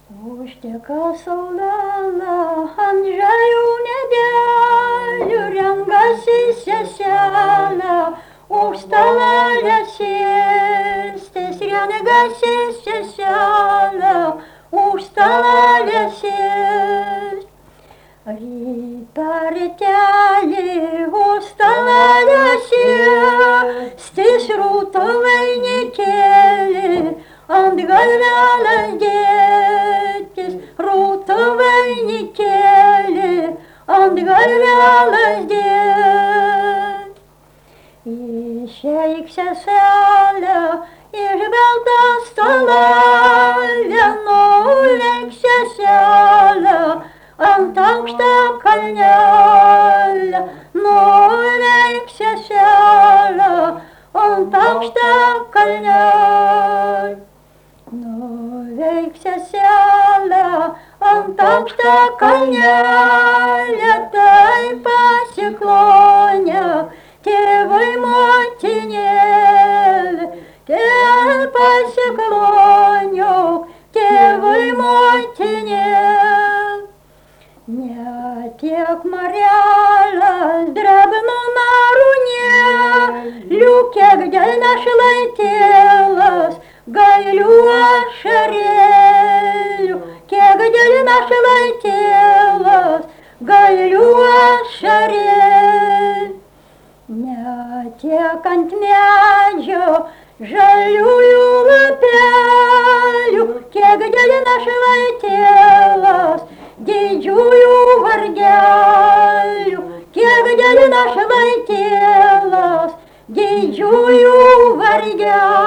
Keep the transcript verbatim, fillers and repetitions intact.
Užteka saulelė, ant žalių medelių renkasi seselė, už stalelį sėstis renkasi seselė, už stalelį sėstis. Rytą rytelį už stalelį sėstis rūta vainikėlį, ant galvelės dėtis rūta vainikėlį, ant galvelės dėtis. Išeik seselė iš balta stalelė, nuleik seselė ant aukštą kalnelį, nuleik seselė ant aukštą kalnelį. Nuveik seselė ant aukštą kalnelį, tai pasiklonė tėvai motinėlį, tai pasiklonė tėvai motinėlį. Ne tiek marelas drebino narūnėlių, kiek dėl našlaitėlas gailių ašarėlių, kiek dėl našlaitėlas gailių ašarėlių. Ne tiek ant medžio žaliųjų lapelių, kiek dėl našlaitėlas didžiųjų vargelių, kiek dėl našlaitėlas didžiųjų vargelių.